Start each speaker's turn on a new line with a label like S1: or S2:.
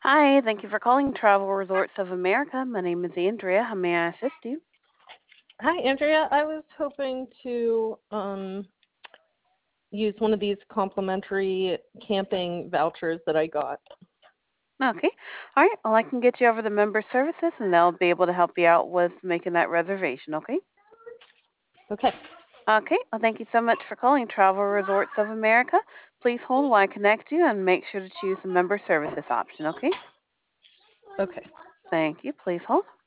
S1: Hi, thank you for calling Travel Resorts of America. My name is Andrea. How may I assist you?
S2: Hi, Andrea. I was hoping to use one of these complimentary camping vouchers that I got.
S1: Okay. All right. Well, I can get you over the member services and they'll be able to help you out with making that reservation, okay?
S2: Okay.
S1: Okay. Well, thank you so much for calling Travel Resorts of America. Please hold while I connect you and make sure to choose the member services option, okay?
S2: Okay.
S1: Thank you. Please hold.